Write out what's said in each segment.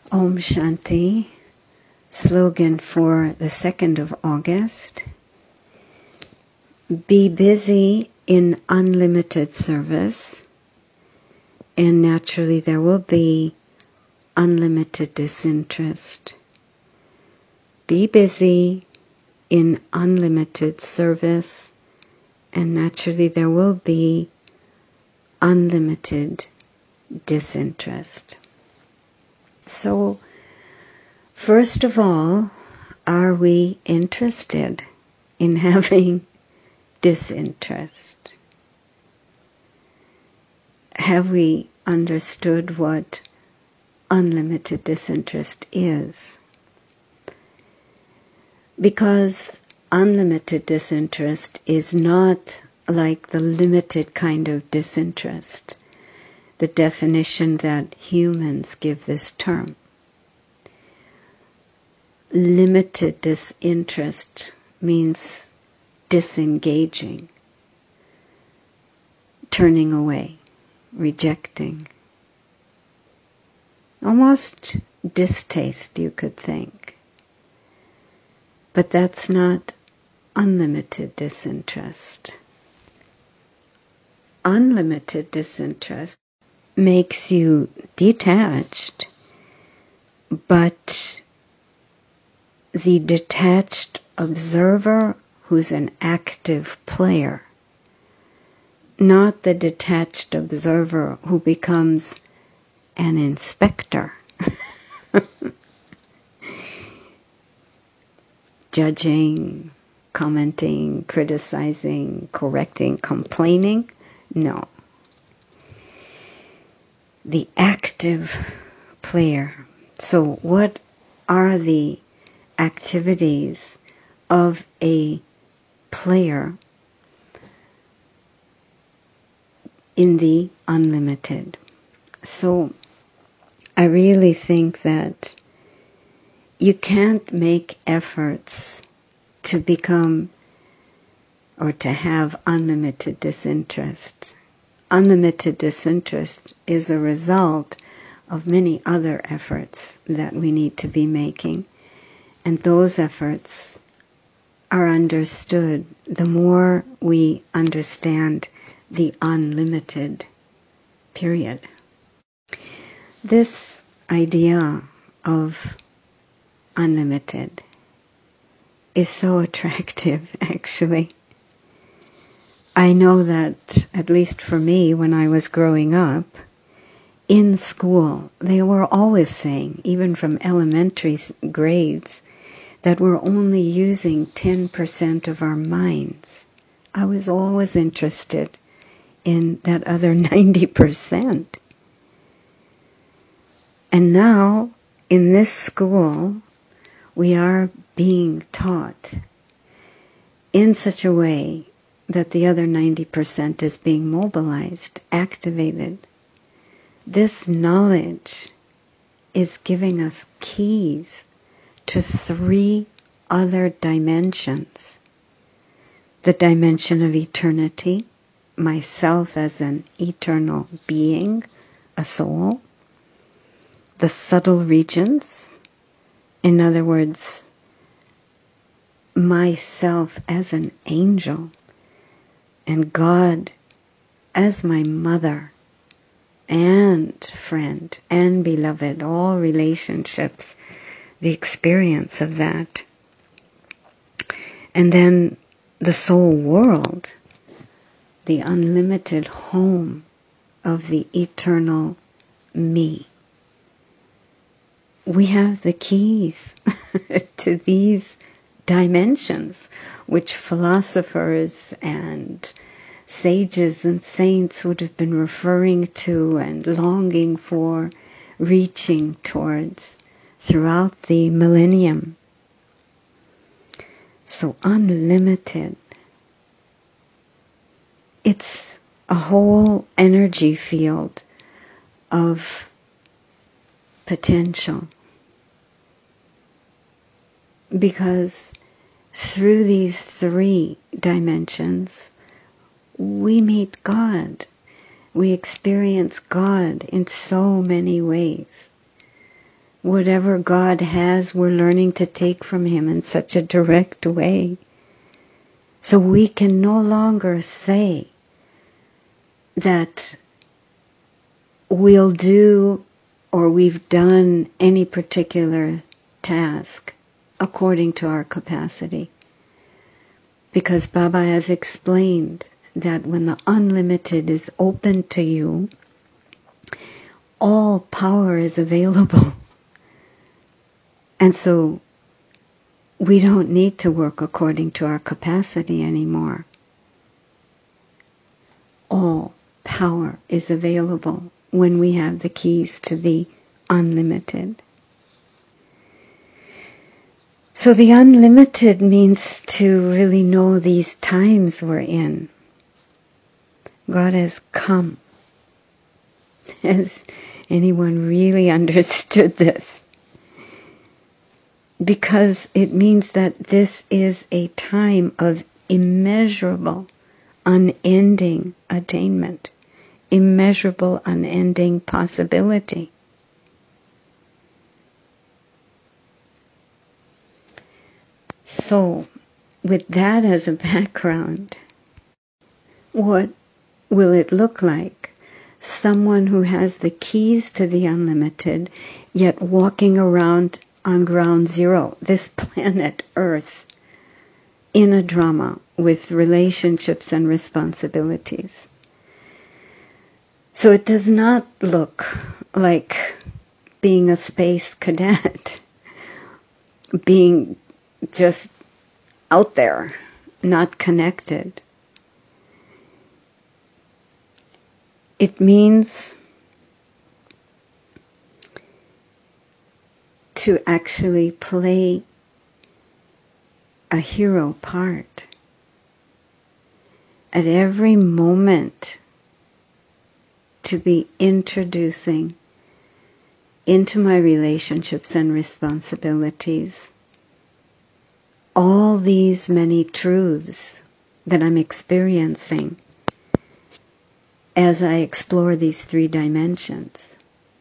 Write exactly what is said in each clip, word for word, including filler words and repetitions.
Om Shanti, slogan for the second of August. Be busy in unlimited service, and naturally there will be unlimited disinterest. Be busy in unlimited service, and naturally there will be unlimited disinterest. So, first of all, are we interested in having disinterest? Have we understood what unlimited disinterest is? Because unlimited disinterest is not like the limited kind of disinterest, the definition that humans give this term. Limited disinterest means disengaging, turning away, rejecting. Almost distaste, you could think. But that's not unlimited disinterest. Unlimited disinterest makes you detached, but the detached observer who's an active player, not the detached observer who becomes an inspector, judging, commenting, criticizing, correcting, complaining. No. The active player. So what are the activities of a player in the unlimited? So I really think that you can't make efforts to become or to have unlimited disinterest. Unlimited disinterest is a result of many other efforts that we need to be making. And those efforts are understood the more we understand the unlimited period. This idea of unlimited is so attractive, actually. I know that, at least for me, when I was growing up, in school, they were always saying, even from elementary grades, that we're only using ten percent of our minds. I was always interested in that other ninety percent. And now, in this school, we are being taught in such a way that the other ninety percent is being mobilized, activated. This knowledge is giving us keys to three other dimensions. The dimension of eternity, myself as an eternal being, a soul. The subtle regions, in other words, myself as an angel, and God as my mother and friend and beloved, all relationships, the experience of that. And then the soul world, the unlimited home of the eternal me. We have the keys to these dimensions, which philosophers and sages and saints would have been referring to and longing for, reaching towards throughout the millennium. So unlimited. It's a whole energy field of potential. Because through these three dimensions, we meet God. We experience God in so many ways. whatever God has, we're learning to take from Him in such a direct way. So we can no longer say that we'll do or we've done any particular task according to our capacity. Because Baba has explained that when the unlimited is open to you, all power is available. And so we don't need to work according to our capacity anymore. All power is available when we have the keys to the unlimited. So the unlimited means to really know these times we're in. God has come. Has anyone really understood this? Because it means that this is a time of immeasurable, unending attainment, immeasurable, unending possibility. So, with that as a background, what will it look like? Someone who has the keys to the unlimited, yet walking around on ground zero, this planet Earth, in a drama with relationships and responsibilities. So it does not look like being a space cadet, being just out there, not connected. It means to actually play a hero part. At every moment, to be introducing into my relationships and responsibilities all these many truths that I'm experiencing as I explore these three dimensions.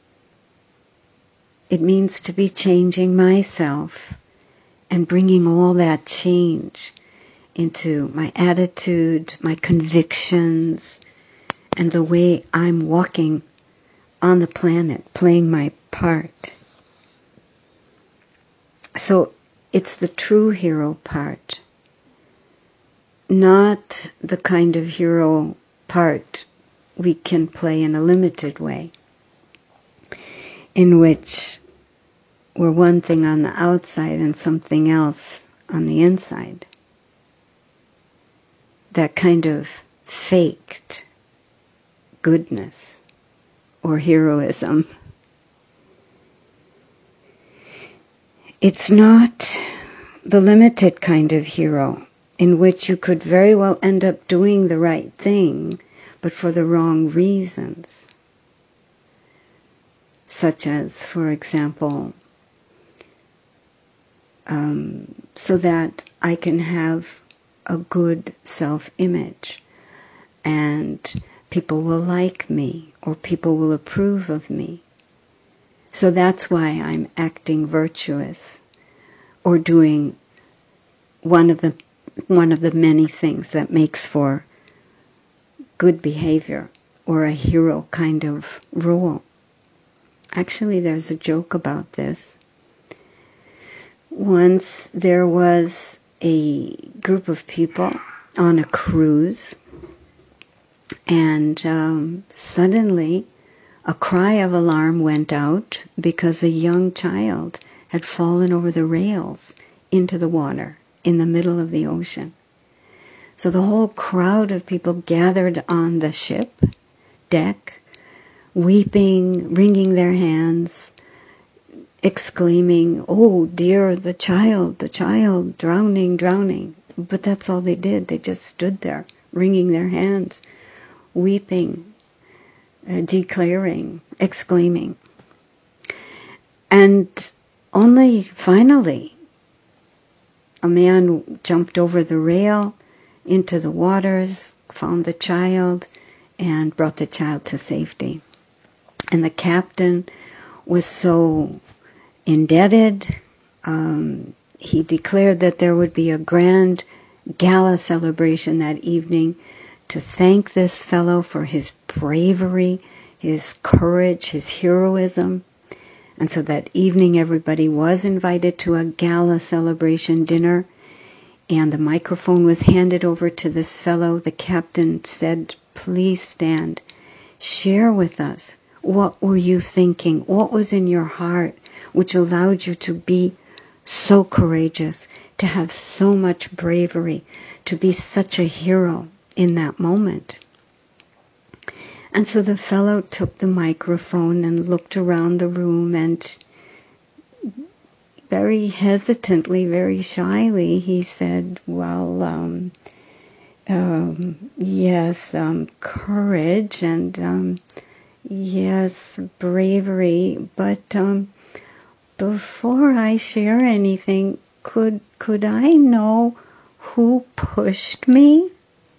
It means to be changing myself and bringing all that change into my attitude, my convictions, and the way I'm walking on the planet, playing my part. So it's the true hero part, not the kind of hero part we can play in a limited way, in which we're one thing on the outside and something else on the inside. That kind of faked goodness or heroism. It's not the limited kind of hero in which you could very well end up doing the right thing, but for the wrong reasons. Such as, for example, um, so that I can have a good self-image and people will like me or people will approve of me. So that's why I'm acting virtuous or doing one of the one of the many things that makes for good behavior or a hero kind of role. Actually, there's a joke about this. Once there was a group of people on a cruise, and um, suddenly a cry of alarm went out because a young child had fallen over the rails into the water in the middle of the ocean. So the whole crowd of people gathered on the ship deck, weeping, wringing their hands, exclaiming, "Oh dear, the child, the child, drowning, drowning." But that's all they did. They just stood there, wringing their hands, weeping, uh, declaring, exclaiming. And only finally, a man jumped over the rail into the waters, found the child, and brought the child to safety. And the captain was so indebted. Um, he declared that there would be a grand gala celebration that evening to thank this fellow for his bravery, his courage, his heroism. And so that evening everybody was invited to a gala celebration dinner, and the microphone was handed over to this fellow. The captain said, "Please stand. Share with us. What were you thinking? What was in your heart which allowed you to be so courageous, to have so much bravery, to be such a hero in that moment?" And so the fellow took the microphone and looked around the room, and very hesitantly, very shyly, he said, well, um, um, yes, um, courage and um, yes, bravery, but um, before I share anything, could could I know who pushed me?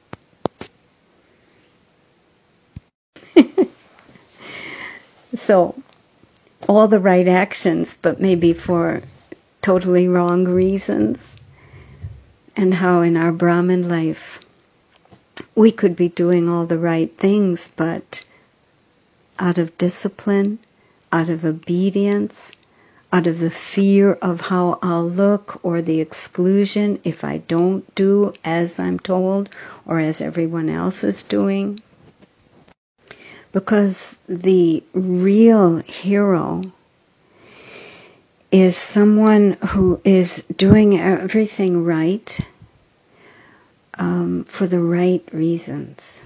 So, all the right actions, but maybe for totally wrong reasons. And how in our Brahman life, we could be doing all the right things, but out of discipline, out of obedience, out of the fear of how I'll look or the exclusion if I don't do as I'm told or as everyone else is doing. Because the real hero is someone who is doing everything right um, for the right reasons.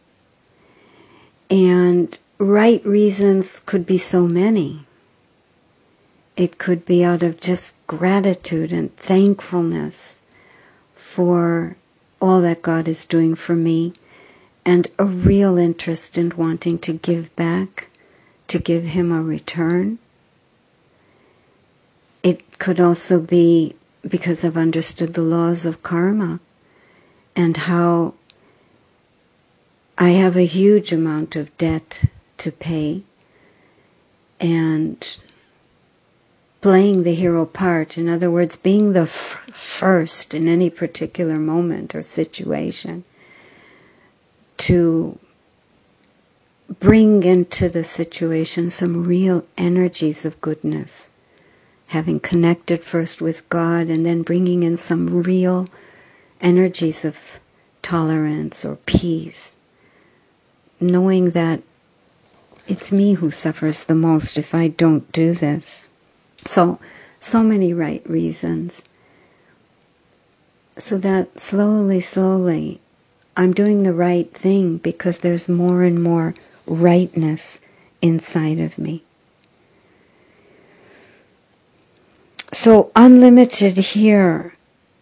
And right reasons could be so many. It could be out of just gratitude and thankfulness for all that God is doing for me, and a real interest in wanting to give back, to give Him a return. It could also be because I've understood the laws of karma and how I have a huge amount of debt to pay, and playing the hero part, in other words, being the f- first in any particular moment or situation, to bring into the situation some real energies of goodness, having connected first with God and then bringing in some real energies of tolerance or peace, knowing that it's me who suffers the most if I don't do this. So, so many right reasons. So that slowly, slowly, I'm doing the right thing because there's more and more rightness inside of me. So unlimited here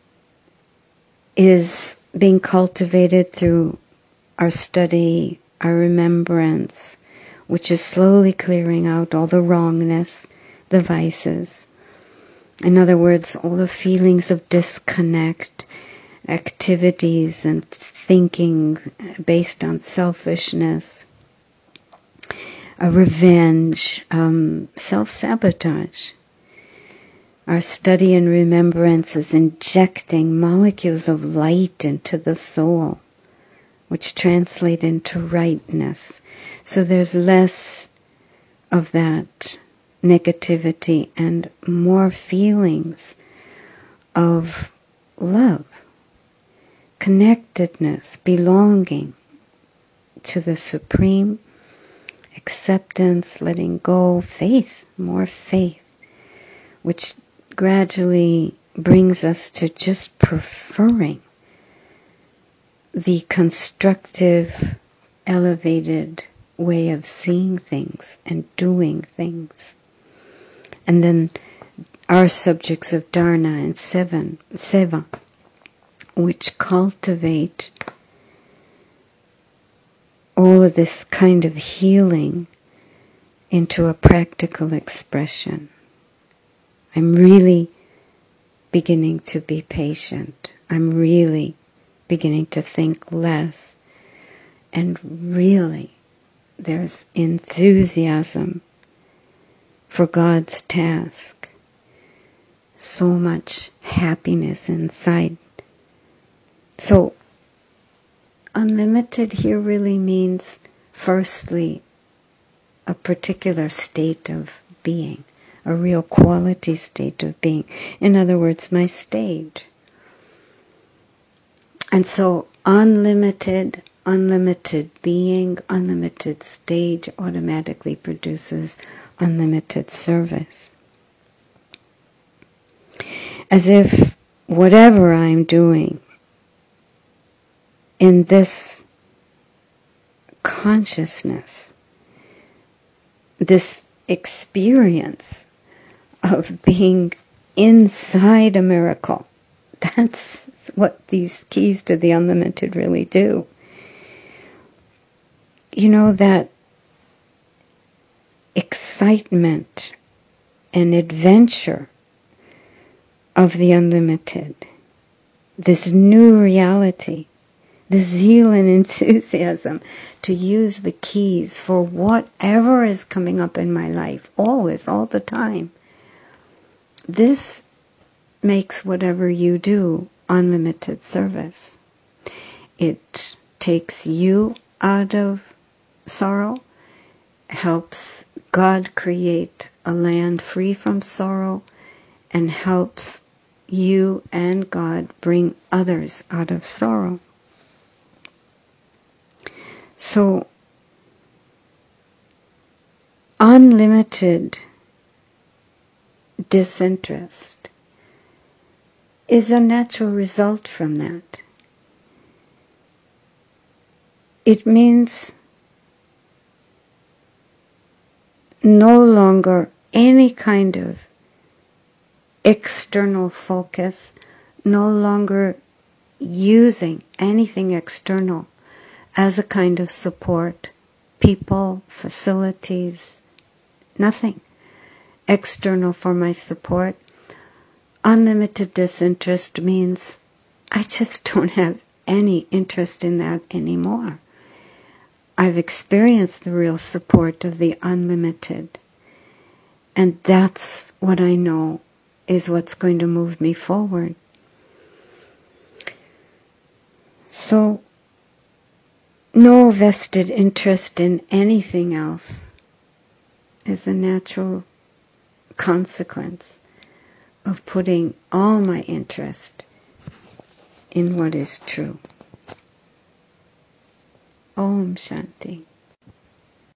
is being cultivated through our study, our remembrance, which is slowly clearing out all the wrongness, the vices. In other words, all the feelings of disconnect, activities and thinking based on selfishness, a revenge, um, self-sabotage. Our study and remembrance is injecting molecules of light into the soul, which translate into rightness. So there's less of that negativity and more feelings of love, connectedness, belonging to the Supreme, acceptance, letting go, faith, more faith, which gradually brings us to just preferring the constructive, elevated way of seeing things and doing things. And then our subjects of dharana and seva, seva which cultivate all of this kind of healing into a practical expression. I'm really beginning to be patient. I'm really beginning to think less. And really, there's enthusiasm for God's task. so much happiness inside. So, unlimited here really means, firstly, a particular state of being, a real quality state of being. In other words, my stage. And so, unlimited, unlimited being, unlimited stage automatically produces unlimited service. As if whatever I'm doing in this consciousness, this experience of being inside a miracle, that's what these keys to the unlimited really do. You know, that excitement and adventure of the unlimited, this new reality, the zeal and enthusiasm to use the keys for whatever is coming up in my life, always, all the time. This makes whatever you do unlimited service. It takes you out of sorrow, helps God create a land free from sorrow, and helps you and God bring others out of sorrow. So, unlimited disinterest is a natural result from that. It means no longer any kind of external focus, no longer using anything external as a kind of support, people, facilities, nothing external for my support. Unlimited disinterest means I just don't have any interest in that anymore. I've experienced the real support of the unlimited, and that's what I know is what's going to move me forward. So, no vested interest in anything else is a natural consequence of putting all my interest in what is true. Om Shanti.